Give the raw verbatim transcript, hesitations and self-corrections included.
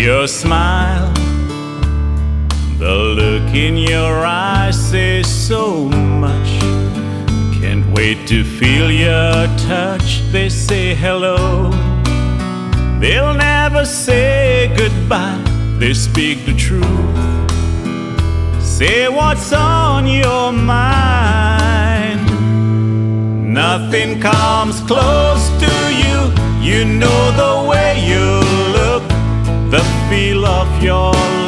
Your smile, the look in your eyes says so much. Can't wait to feel your touch. They say hello, they'll never say goodbye. They speak the truth, say what's on your mind. Nothing comes close to you. You know the way you look, the feel of your